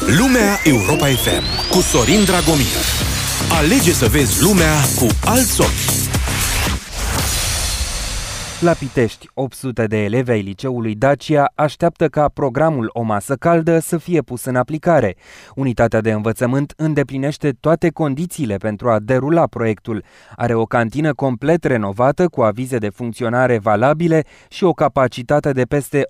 Lumea Europa FM cu Sorin Dragomir. Alege să vezi lumea cu alți ochi. La Pitești, 800 de elevi ai liceului Dacia așteaptă ca programul O masă caldă să fie pus în aplicare. Unitatea de învățământ îndeplinește toate condițiile pentru a derula proiectul. Are o cantină complet renovată cu avize de funcționare valabile și o capacitate de peste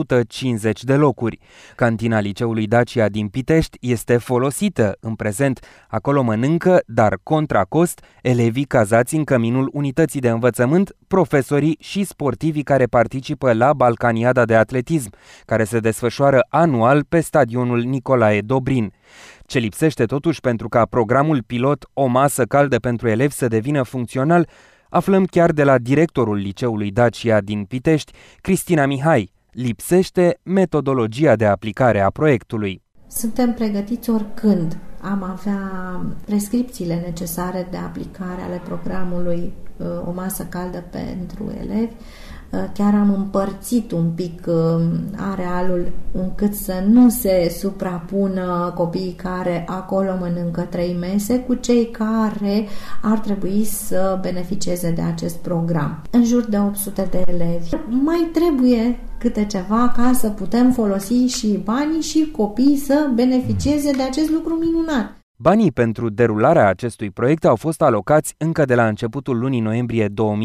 150 de locuri. Cantina liceului Dacia din Pitești este folosită în prezent. Acolo mănâncă, dar contra cost, elevii cazați în căminul unității de învățământ, profesorii și sportivii care participă la Balcaniada de atletism, care se desfășoară anual pe stadionul Nicolae Dobrin. Ce lipsește totuși pentru ca programul pilot O masă caldă pentru elevi să devină funcțional, aflăm chiar de la directorul liceului Dacia din Pitești, Cristina Mihai. Lipsește metodologia de aplicare a proiectului. Suntem pregătiți oricând am avea prescripțiile necesare de aplicare ale programului O masă caldă pentru elevi. Chiar am împărțit un pic arealul încât să nu se suprapună copiii care acolo mănâncă 3 mese cu cei care ar trebui să beneficieze de acest program. În jur de 800 de elevi. Mai trebuie câte ceva ca să putem folosi și banii și copiii să beneficieze de acest lucru minunat. Banii pentru derularea acestui proiect au fost alocați încă de la începutul lunii noiembrie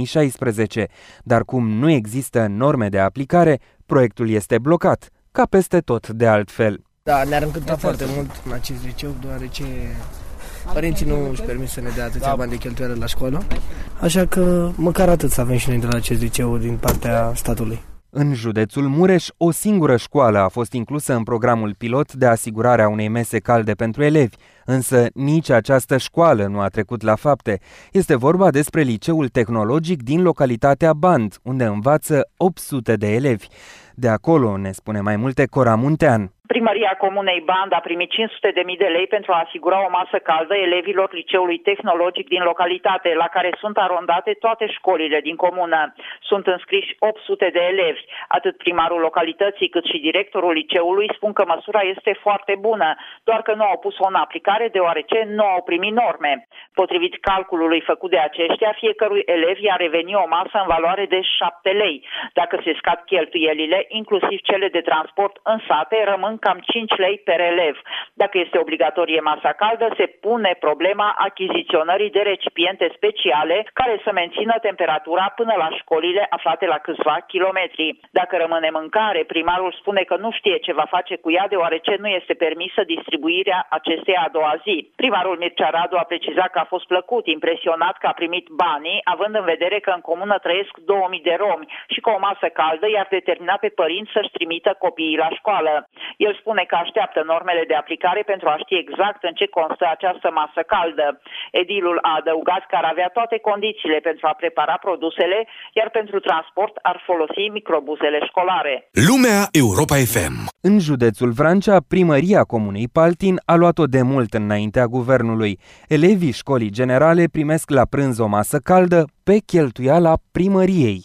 2016, dar cum nu există norme de aplicare, proiectul este blocat, ca peste tot de altfel. Da, ne-ar încânta foarte mult în acest liceu, deoarece părinții nu își permit să ne dea atâția bani de cheltuială la școală, așa că măcar atât să avem și noi de la acest liceu din partea statului. În județul Mureș, o singură școală a fost inclusă în programul pilot de asigurare a unei mese calde pentru elevi, însă nici această școală nu a trecut la fapte. Este vorba despre liceul tehnologic din localitatea Band, unde învață 800 de elevi. De acolo ne spune mai multe Cora Muntean. Primăria Comunei Band a primit 500.000 de lei pentru a asigura o masă caldă elevilor liceului tehnologic din localitate, la care sunt arondate toate școlile din comună. Sunt înscriși 800 de elevi. Atât primarul localității cât și directorul liceului spun că măsura este foarte bună, doar că nu au pus-o în aplicare deoarece nu au primit norme. Potrivit calculului făcut de aceștia, fiecărui elev i-a revenit o masă în valoare de 7 lei. Dacă se scad cheltuielile, inclusiv cele de transport în sate, rămân cam 5 lei per elev. Dacă este obligatorie masa caldă, se pune problema achiziționării de recipiente speciale care să mențină temperatura până la școlile aflate la câțiva kilometri. Dacă rămâne mâncare, primarul spune că nu știe ce va face cu ea deoarece nu este permisă distribuirea acesteia a doua zi. Primarul Mircea Radu a precizat că a fost plăcut, impresionat că a primit banii, având în vedere că în comună trăiesc 2000 de romi și că o masă caldă i-ar determina pe părinți să-și trimită copiii la școală. El spune că așteaptă normele de aplicare pentru a ști exact în ce constă această masă caldă. Edilul a adăugat că ar avea toate condițiile pentru a prepara produsele, iar pentru transport ar folosi microbuzele școlare. Lumea Europa FM. În județul Vrancea, primăria comunei Paltin a luat-o de mult înaintea guvernului. Elevii școlii generale primesc la prânz o masă caldă pe cheltuiala primăriei.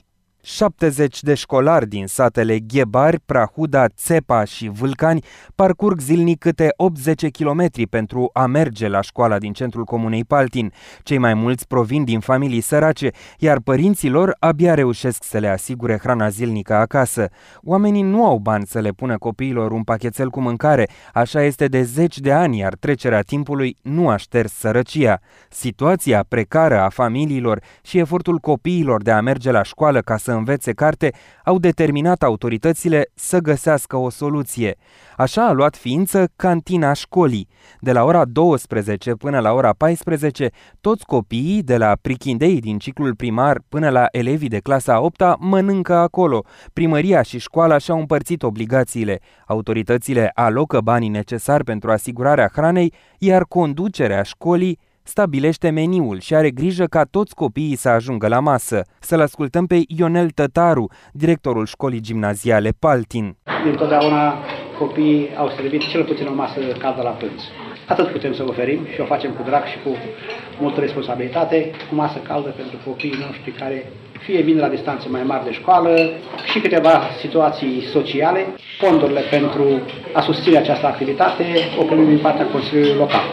70 de școlari din satele Ghebari, Prahuda, Țepa și Vâlcani parcurg zilnic câte 80 km pentru a merge la școala din centrul comunei Paltin. Cei mai mulți provin din familii sărace, iar părinții lor abia reușesc să le asigure hrana zilnică acasă. Oamenii nu au bani să le pună copiilor un pachetel cu mâncare, așa este de 10 de ani, iar trecerea timpului nu a șters sărăcia. Situația precară a familiilor și efortul copiilor de a merge la școală ca să învețe carte au determinat autoritățile să găsească o soluție. Așa a luat ființă cantina școlii. De la ora 12 până la ora 14, toți copiii, de la prichindei din ciclul primar până la elevii de clasa 8-a, mănâncă acolo. Primăria și școala și-au împărțit obligațiile. Autoritățile alocă banii necesari pentru asigurarea hranei, iar conducerea școlii stabilește meniul și are grijă ca toți copiii să ajungă la masă. Să-l ascultăm pe Ionel Tătaru, directorul școlii gimnaziale Paltin. Dintotdeauna copiii au servit cel puțin o masă caldă la prânz. Atât putem să oferim și o facem cu drag și cu multă responsabilitate, cu masă caldă pentru copiii noștri care fie vin la distanțe mai mari de școală și câteva situații sociale. Fondurile pentru a susține această activitate o primim din partea Consiliului Local.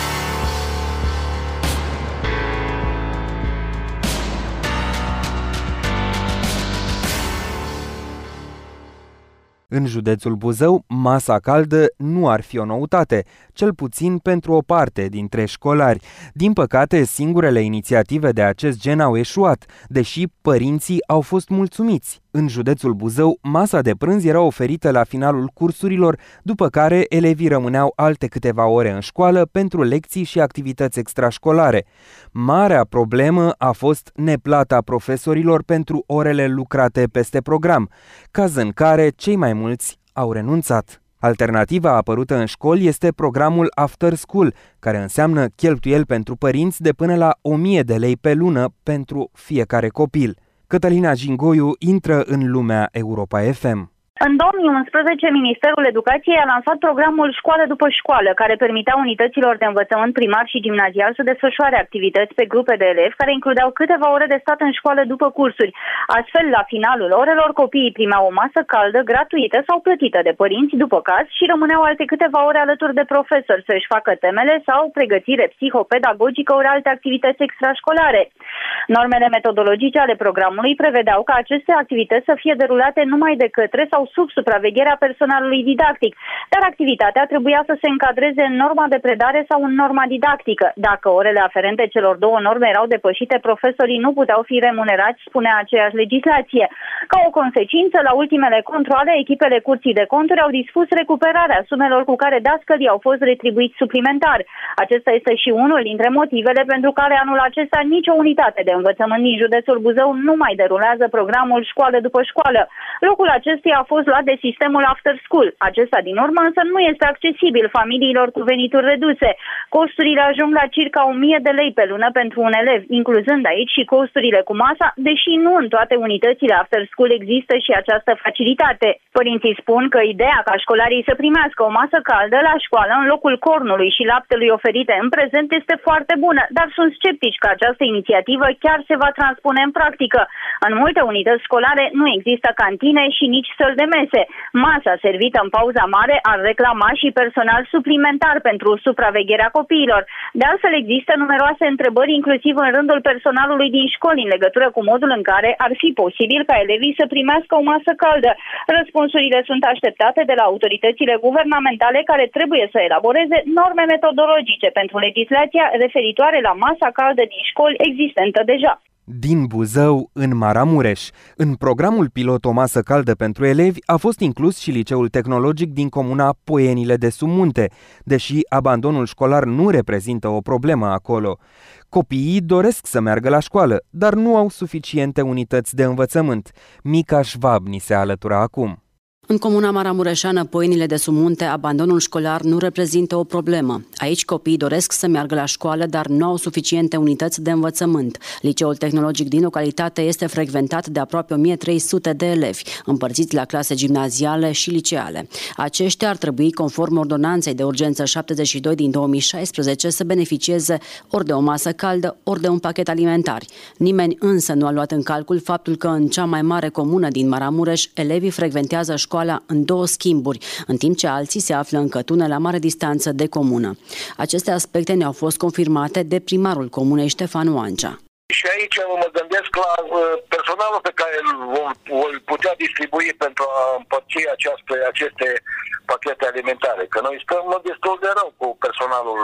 În județul Buzău, masa caldă nu ar fi o noutate, cel puțin pentru o parte dintre școlari. Din păcate, singurele inițiative de acest gen au eșuat, deși părinții au fost mulțumiți. În județul Buzău, masa de prânz era oferită la finalul cursurilor, după care elevii rămâneau alte câteva ore în școală pentru lecții și activități extrașcolare. Marea problemă a fost neplata profesorilor pentru orele lucrate peste program, caz în care cei mai mulți au renunțat. Alternativa apărută în școli este programul After School, care înseamnă cheltuieli pentru părinți de până la 1000 de lei pe lună pentru fiecare copil. Cătălina Jingoiu intră în lumea Europa FM. În 2011, Ministerul Educației a lansat programul Școală după școală, care permitea unităților de învățământ primar și gimnazial să desfășoare activități pe grupe de elevi care includeau câteva ore de stat în școală după cursuri. Astfel, la finalul orelor, copiii primeau o masă caldă, gratuită sau plătită de părinți, după caz, și rămâneau alte câteva ore alături de profesori să-și facă temele sau pregătire psihopedagogică ori alte activități extrașcolare. Normele metodologice ale programului prevedeau ca aceste activități să fie derulate numai de către sau sub supravegherea personalului didactic, dar activitatea trebuia să se încadreze în norma de predare sau în norma didactică. Dacă orele aferente celor două norme erau depășite, profesorii nu puteau fi remunerați, spunea aceeași legislație. Ca o consecință, la ultimele controale, echipele Curții de Conturi au dispus recuperarea sumelor cu care dascălii au fost retribuiți suplimentar. Acesta este și unul dintre motivele pentru care anul acesta nicio unitate de învățământ din județul Buzău nu mai derulează programul Școală după școală. Locul acestuia a fost luat de sistemul After School. Acesta din urmă însă nu este accesibil familiilor cu venituri reduse. Costurile ajung la circa 1000 de lei pe lună pentru un elev, incluzând aici și costurile cu masa, deși nu în toate unitățile After School există și această facilitate. Părinții spun că ideea ca școlarii să primească o masă caldă la școală în locul cornului și laptelui oferite în prezent este foarte bună, dar sunt sceptici că această inițiativă chiar se va transpune în practică. În multe unități școlare nu există cantine și nici săli de mese. Masa servită în pauza mare ar reclama și personal suplimentar pentru supravegherea copiilor. De altfel, există numeroase întrebări, inclusiv în rândul personalului din școli, în legătură cu modul în care ar fi posibil ca elevii să primească o masă caldă. Răspunsurile sunt așteptate de la autoritățile guvernamentale, care trebuie să elaboreze norme metodologice pentru legislația referitoare la masa caldă din școli existentă deja. Din Buzău în Maramureș. În programul pilot O masă caldă pentru elevi a fost inclus și liceul tehnologic din comuna Poienile de sub Munte, deși abandonul școlar nu reprezintă o problemă acolo. Copiii doresc să meargă la școală, dar nu au suficiente unități de învățământ. Mica Șvab ni se alătură acum. În comuna maramureșeană Poienile de sub Munte, abandonul școlar nu reprezintă o problemă. Aici copiii doresc să meargă la școală, dar nu au suficiente unități de învățământ. Liceul tehnologic din localitate este frecventat de aproape 1300 de elevi, împărțiți la clase gimnaziale și liceale. Aceștia ar trebui, conform ordonanței de urgență 72 din 2016, să beneficieze ori de o masă caldă, ori de un pachet alimentar. Nimeni însă nu a luat în calcul faptul că în cea mai mare comună din Maramureș, elevii frecventează școala în 2 schimburi, în timp ce alții se află în Cătune la mare distanță de comună. Aceste aspecte ne-au fost confirmate de primarul comunei Ștefan Oancea. Și aici mă gândesc la personalul pe care îl voi putea distribui pentru a împărți aceste pachete alimentare. Că noi stăm destul de rău cu personalul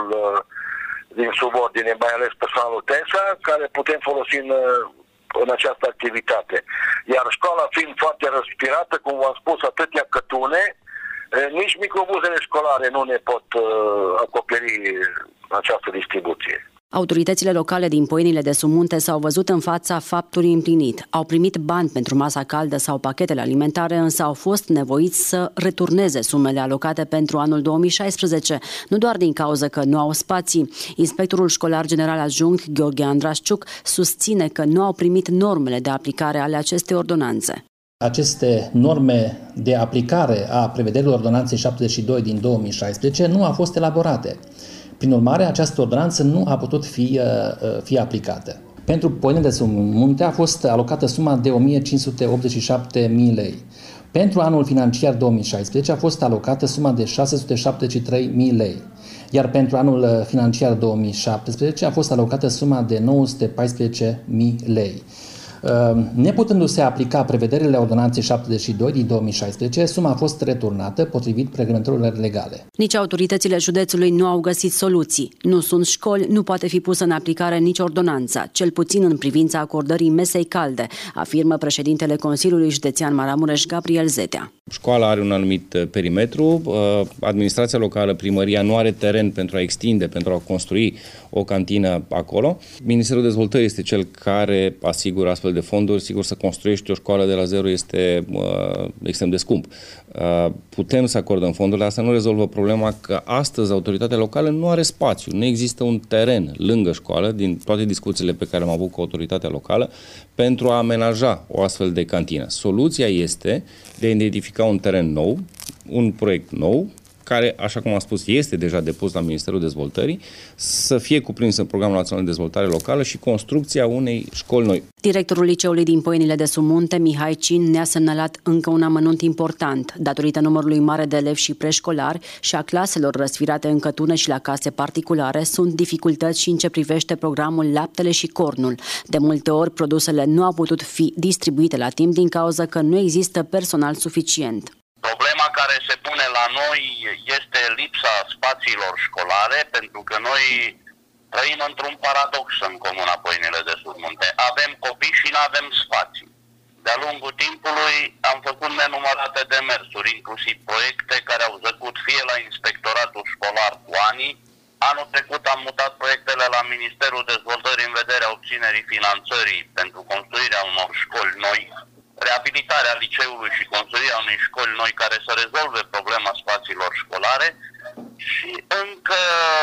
din subordine, mai ales personalul TESA, care putem folosi în această activitate. Iar școala fiind foarte răspirată, cum v-am spus, atâtea cătune, nici microbuzele școlare nu ne pot acoperi această distribuție. Autoritățile locale din Poienile de sub Munte s-au văzut în fața faptului împlinit. Au primit bani pentru masa caldă sau pachetele alimentare, însă au fost nevoiți să returneze sumele alocate pentru anul 2016, nu doar din cauza că nu au spații. Inspectorul școlar general adjunct Gheorghe Andrașciuc susține că nu au primit normele de aplicare ale acestei ordonanțe. Aceste norme de aplicare a prevederilor ordonanței 72 din 2016 nu au fost elaborate. Prin urmare, această ordonanță nu a putut fi aplicată. Pentru Poienile de Munte a fost alocată suma de 1.587.000 lei. Pentru anul financiar 2016 a fost alocată suma de 673.000 lei, iar pentru anul financiar 2017 a fost alocată suma de 914.000 lei. Neputându-se aplica prevederile ordonanței 72 din 2016, suma a fost returnată potrivit reglementărilor legale. Nici autoritățile județului nu au găsit soluții. Nu sunt școli, nu poate fi pusă în aplicare nici ordonanța, cel puțin în privința acordării mesei calde, afirmă președintele Consiliului Județean Maramureș, Gabriel Zetea. Școala are un anumit perimetru, administrația locală, primăria, nu are teren pentru a extinde, pentru a construi o cantină acolo. Ministerul Dezvoltării este cel care asigură astfel de fonduri. Sigur, să construiești o școală de la zero este extrem de scump. Putem să acordăm fondurile, asta nu rezolvă problema că astăzi autoritatea locală nu are spațiu, nu există un teren lângă școală, din toate discuțiile pe care am avut cu autoritatea locală, pentru a amenaja o astfel de cantină. Soluția este de a identifica un teren nou, un proiect nou, care, așa cum am spus, este deja depus la Ministerul Dezvoltării, să fie cuprins în Programul Național de Dezvoltare Locală și construcția unei școli noi. Directorul liceului din Poienile de Sumunte, Mihai Cin, ne-a semnalat încă un amănunt important. Datorită numărului mare de elevi și preșcolari și a claselor răsfirate în cătune și la case particulare, sunt dificultăți și în ce privește programul Laptele și Cornul. De multe ori, produsele nu au putut fi distribuite la timp din cauza că nu există personal suficient. Problema care se pune la noi este lipsa spațiilor școlare, pentru că noi trăim într-un paradox în comuna Poienile de Surmunte. Avem copii și nu avem spații. De-a lungul timpului am făcut nenumărate demersuri, inclusiv proiecte care au zăcut fie la Inspectoratul Școlar cu anii. Anul trecut am mutat proiectele la Ministerul Dezvoltării în vederea obținerii finanțării pentru construirea unor școli noi, reabilitarea liceului și construirea unei școli noi care să rezolve problema spațiilor școlare și încă,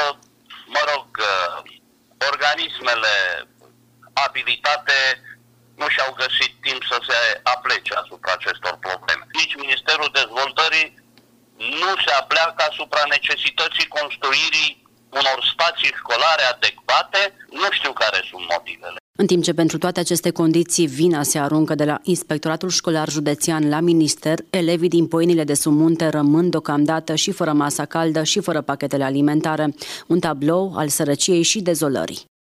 organismele abilitate nu și-au găsit timp să se aplece asupra acestor probleme. Nici Ministerul Dezvoltării nu se apleacă asupra necesității construirii unor spații școlare adecvate, nu știu care sunt motivele. În timp ce pentru toate aceste condiții vina se aruncă de la Inspectoratul Școlar Județean la Minister, elevii din Poienile de Sumunte rămân deocamdată și fără masa caldă și fără pachetele alimentare, un tablou al sărăciei și dezolării.